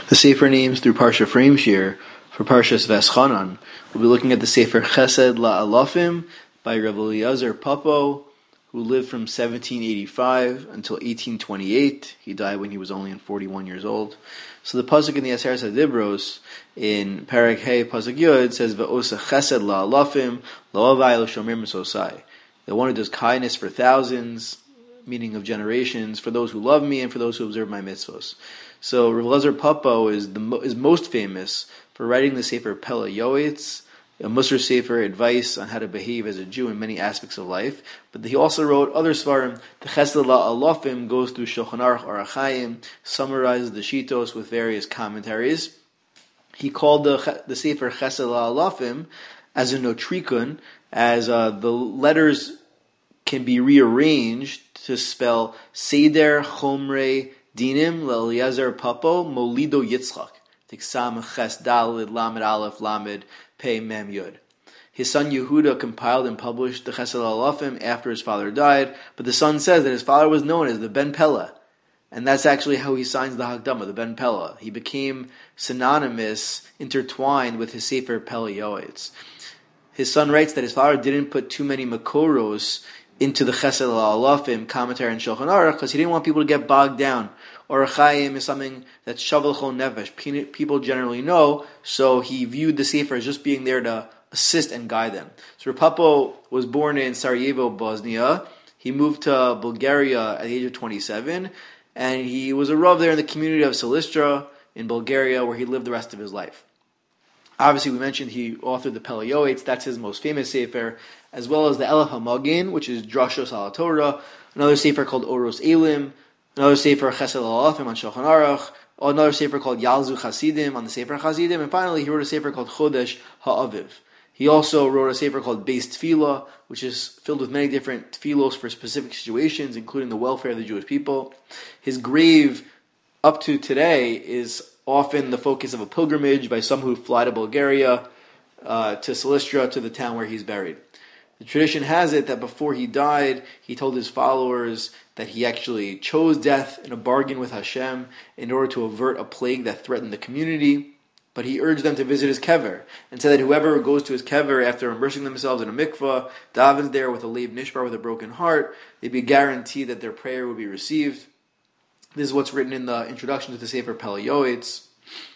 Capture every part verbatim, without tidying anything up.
The Sefer names through Parsha Frameshir for Parshas Veschanan. We'll be looking at the Sefer Chesed LaAlafim by Rav Eliezer Papo, who lived from seventeen eighty-five until eighteen twenty-eight. He died when he was only forty-one years old. So the pasuk in the Aseret HaDibros in Perek Hey pasuk Yud says Ve'osa Chesed LaAlafim Lo'avai L'Shomer Mesosai. The one who does kindness for thousands, meaning of generations, for those who love me and for those who observe my mitzvos. So Rav Eliezer Papo is the is most famous for writing the Sefer Pele Yoetz, a Musar Sefer, advice on how to behave as a Jew in many aspects of life. But he also wrote other Svarim. The Chesed LaAlafim goes through Shulchan Aruch Orach Chaim, summarizes the Shitos with various commentaries. He called the the Sefer Chesed LaAlafim as a notrikun, as uh, the letters can be rearranged to spell Seder Chomrei Dinim L'Eliezer Papo Molido Yitzchak. Tiksam Ches Dalid Lamed Aleph Lamed Pei Mem Yud. His son Yehuda compiled and published the Chesed LaAlafim after his father died, but the son says that his father was known as the Ben Pella, and that's actually how he signs the Hakdama, the Ben Pella. He became synonymous, intertwined with his Sefer Pele Yoetz. His son writes that his father didn't put too many Makoros into the Chesed LaAlafim commentary in Shulchan Aruch because he didn't want people to get bogged down. Orach Chaim is something that's Shavel Chol Nefesh. People generally know, so he viewed the Sefer as just being there to assist and guide them. So Rav Papo was born in Sarajevo, Bosnia. He moved to Bulgaria at the age of twenty-seven, and he was a Rav there in the community of Silistra in Bulgaria, where he lived the rest of his life. Obviously, we mentioned he authored the Pele Yoetz, that's his most famous Sefer, as well as the Elef HaMagin, which is Drashos al Torah, another Sefer called Oros Elim, another Sefer Chesed LaAlafim on Shulchan Aruch, another Sefer called Yalzu Chasidim on the Sefer Chasidim, and finally he wrote a Sefer called Chodesh HaAviv. He also wrote a Sefer called Beis Tefillah, which is filled with many different tefillos for specific situations, including the welfare of the Jewish people. His grave, up to today, is often the focus of a pilgrimage by some who fly to Bulgaria, uh, to Silistra, to the town where he's buried. The tradition has it that before he died, he told his followers that he actually chose death in a bargain with Hashem in order to avert a plague that threatened the community. But he urged them to visit his kever and said that whoever goes to his kever after immersing themselves in a mikvah, davens there with a leiv nishbar, with a broken heart, they'd be guaranteed that their prayer would be received. This is what's written in the introduction to the Sefer Pele Yoetz.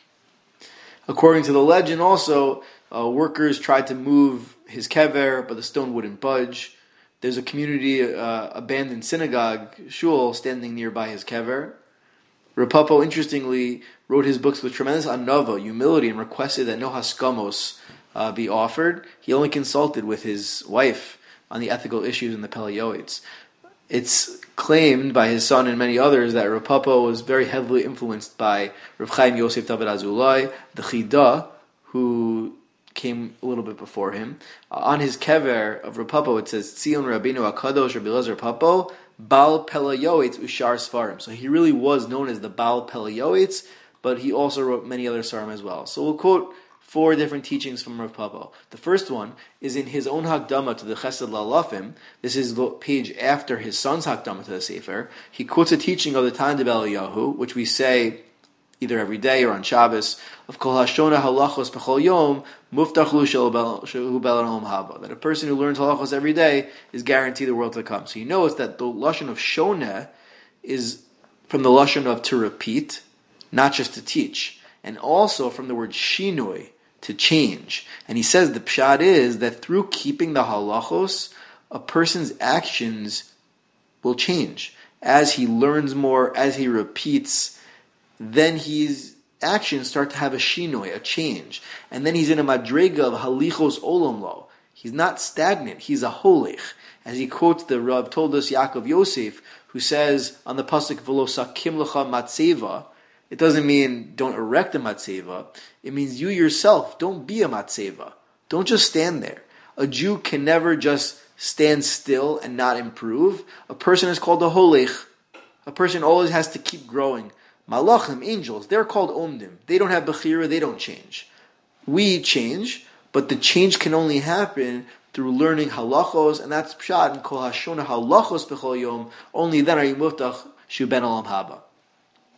According to the legend also, uh, workers tried to move his kever, but the stone wouldn't budge. There's a community uh, abandoned synagogue, shul, standing nearby his kever. Rav Papo, interestingly, wrote his books with tremendous anava, humility, and requested that no haskamos uh, be offered. He only consulted with his wife on the ethical issues in the Pele Yoetz. It's claimed by his son and many others that Rav Papo was very heavily influenced by Rav Chaim Yosef David Azulai, the Chida, who came a little bit before him. Uh, on his kever of Rav Papo, it says, Tzion Rabbeinu HaKadosh Rav Eliezer Papo, Baal Pele Yoetz Ushar Sfarim. So he really was known as the Baal Pele Yoetz, but he also wrote many other Svarim as well. So we'll quote four different teachings from Rav Papo. The first one is in his own Hakdama to the Chesed LaAlafim. This is the page after his son's Hakdama to the Sefer. He quotes a teaching of the Tana Eliyahu, which we say either every day or on Shabbos, of Kol Hashona Halachos B'chol Yom Muftach Lu Shehu Bel Olam Haba, that a person who learns halachos every day is guaranteed the world to come. So you notice that the lashon of Shoneh is from the lashon of to repeat, not just to teach, and also from the word Shinui, to change. And he says the pshat is that through keeping the halachos, a person's actions will change. As he learns more, as he repeats, then his actions start to have a shinoi, a change. And then he's in a madrega of halichos olam lo. He's not stagnant, he's a holich. As he quotes the Rav told us Yaakov Yosef, who says on the pasuk v'lo sakim lecha matzeva, it doesn't mean don't erect a matzeva. It means you yourself, don't be a matzeva. Don't just stand there. A Jew can never just stand still and not improve. A person is called a holich. A person always has to keep growing. Malachim, angels, they're called omdim. They don't have bechira, they don't change. We change, but the change can only happen through learning halachos, and that's pshat and kol hashona halachos b'chol yom. Only then are you muftach shu ben olam haba.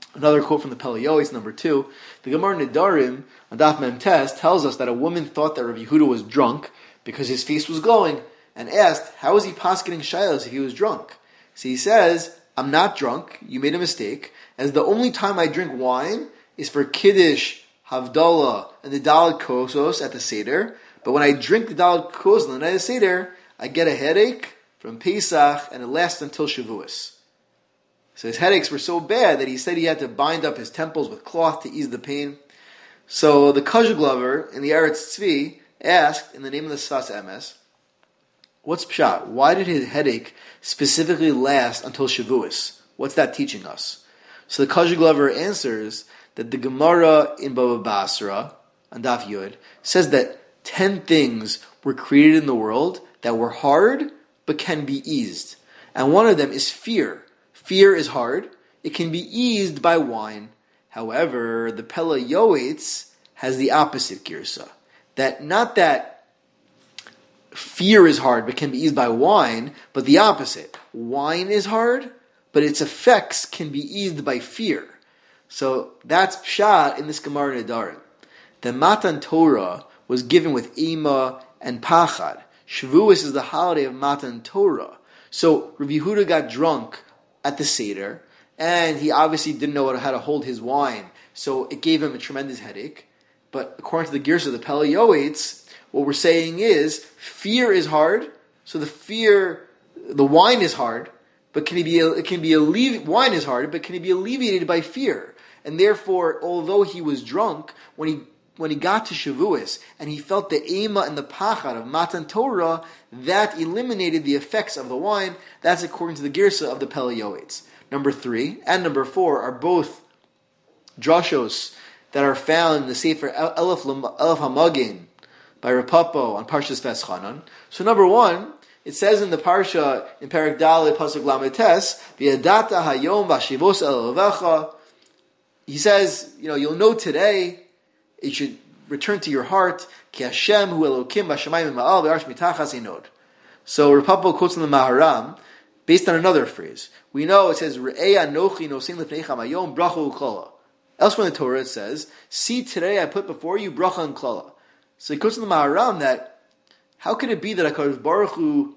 Another quote from the Pele Yoetz, number two. The Gemara Nedarim on Daf Mem Tes tells us that a woman thought that Rav Yehuda was drunk because his face was glowing, and asked, how is he paskening shaylos if he was drunk? So he says, I'm not drunk, you made a mistake, as the only time I drink wine is for Kiddush, Havdalah, and the Daled Kosos at the Seder, but when I drink the Daled Kosos on the night of the Seder, I get a headache from Pesach, and it lasts until Shavuos. So his headaches were so bad that he said he had to bind up his temples with cloth to ease the pain. So the Kazha Glover in the Eretz Tzvi asked, in the name of the Sfas Emes, what's Pshat? Why did his headache specifically last until Shavuos? What's that teaching us? So the Kazha Glover answers that the Gemara in Baba Basra, on Daf Yud, says that ten things were created in the world that were hard but can be eased. And one of them is fear. Fear is hard. It can be eased by wine. However, the Pele Yoetz has the opposite girsa. That not that fear is hard but can be eased by wine, but the opposite. Wine is hard, but its effects can be eased by fear. So that's pshat in this Gemara Nedarim. The Matan Torah was given with Ima and Pachad. Shavuos is the holiday of Matan Torah. So Rav Yehuda got drunk at the Seder, and he obviously didn't know how to hold his wine, so it gave him a tremendous headache. But according to the Girsa of the Pele Yoetz, what we're saying is, fear is hard, so the fear, the wine is hard, but can it be, it can be alleviated, wine is hard, but can it be alleviated by fear? And therefore, although he was drunk, when he when he got to Shavuos, and he felt the Ema and the Pachad of Matan Torah, that eliminated the effects of the wine. That's according to the Girsa of the Pele Yoetz. Number three and number four are both drashos that are found in the Sefer Elef Hamagin by Rapapo on Parshas Veschanan. So number one, it says in the Parsha, in Perek Daled, Pasuk Lamed Tes, V'yadata hayom v'ashivos el Elovecha. He says, you know, you'll know today, it should return to your heart, Ki Hashem hu Elokim b'shamayim ma'al v'arsh mitachas inod. So Rapapo quotes in the Maharam, based on another phrase. We know it says, Re'ei anochi nosin lefneicha hayom bracha u'klala. Elsewhere in the Torah it says, see today I put before you bracha and klala. So he quotes in the Maharam that, how could it be that HaKadosh Baruch Hu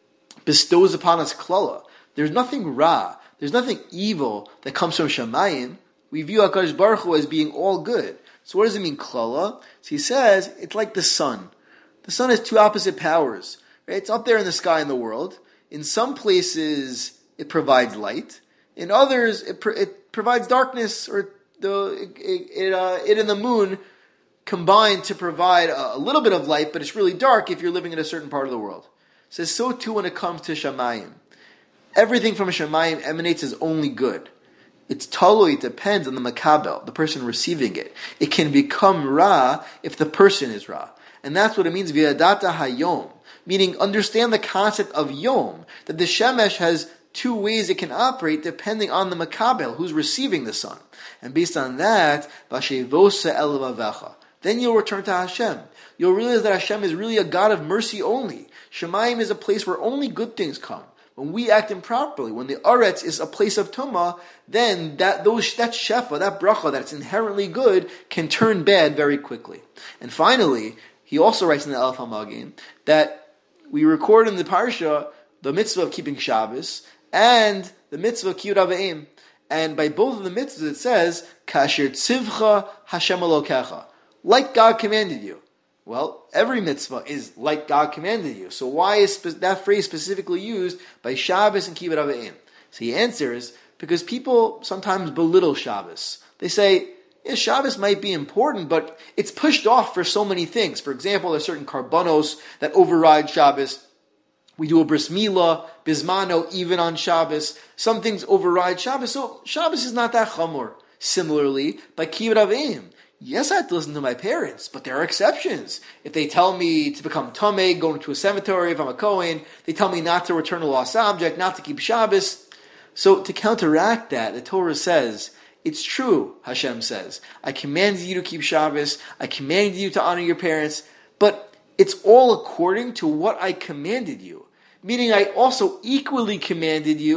bestows upon us klala? There's nothing ra, there's nothing evil that comes from Shamayim. We view HaKadosh Baruch Hu as being all good. So what does it mean, klala? So he says, it's like the sun. The sun has two opposite powers. Right? It's up there in the sky in the world. In some places, it provides light. In others, it, pro- it provides darkness, or the it, it, uh, it and the moon combine to provide a, a little bit of light, but it's really dark if you're living in a certain part of the world. It says, so too when it comes to Shamayim. Everything from Shamayim emanates as only good. It's talui, it depends on the makabel, the person receiving it. It can become ra if the person is ra. And that's what it means, v'yadata hayom. Meaning, understand the concept of yom, that the shemesh has two ways it can operate depending on the makabel, who's receiving the sun. And based on that, v'ashevosa el vavecha. Then you'll return to Hashem. You'll realize that Hashem is really a God of mercy only. Shemayim is a place where only good things come. When we act improperly, when the Aretz is a place of Tumah, then that those that shefa, that bracha that's inherently good, can turn bad very quickly. And finally, he also writes in the Elef Hamagin that we record in the Parsha the mitzvah of keeping Shabbos and the mitzvah of Kiyud Avim. And by both of the mitzvahs it says, Kasher tzivcha Hashem Elokecha. Like God commanded you. Well, every mitzvah is like God commanded you. So why is spe- that phrase specifically used by Shabbos and Kibbutz Avim? So he answers, because people sometimes belittle Shabbos. They say, yeah, Shabbos might be important, but it's pushed off for so many things. For example, there's certain karbanos that override Shabbos. We do a bris milah, bismano, even on Shabbos. Some things override Shabbos. So Shabbos is not that chamor. Similarly, by Kibbutz Avim, yes, I have to listen to my parents, but there are exceptions. If they tell me to become tamei, go into a cemetery, if I'm a Kohen, they tell me not to return a lost object, not to keep Shabbos. So to counteract that, the Torah says, it's true, Hashem says, I commanded you to keep Shabbos, I commanded you to honor your parents, but it's all according to what I commanded you. Meaning I also equally commanded you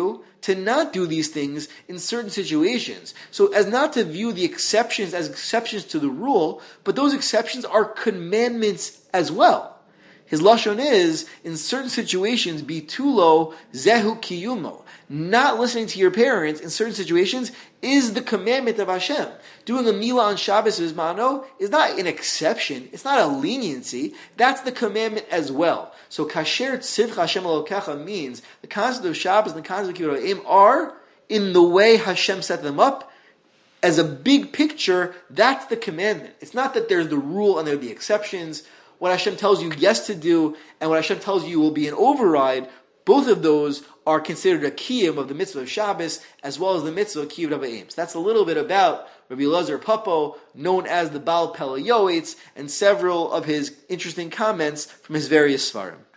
to not do these things in certain situations. So as not to view the exceptions as exceptions to the rule, but those exceptions are commandments as well. His lashon is, in certain situations, bitulo zehu kiyumo. Not listening to your parents in certain situations is the commandment of Hashem. Doing a milah on Shabbos Vizmano is not an exception. It's not a leniency. That's the commandment as well. So kasher tzivcha Hashem elokecha means the concept of Shabbos and the concept of Kibbutz are in the way Hashem set them up. As a big picture, that's the commandment. It's not that there's the rule and there are the exceptions. What Hashem tells you yes to do and what Hashem tells you will be an override, both of those are considered a kiyum of the mitzvah of Shabbos as well as the mitzvah of Kiyuv Aim. So that's a little bit about Rabbi Elazar Papo, known as the Baal Pele Yoetz, and several of his interesting comments from his various svarim.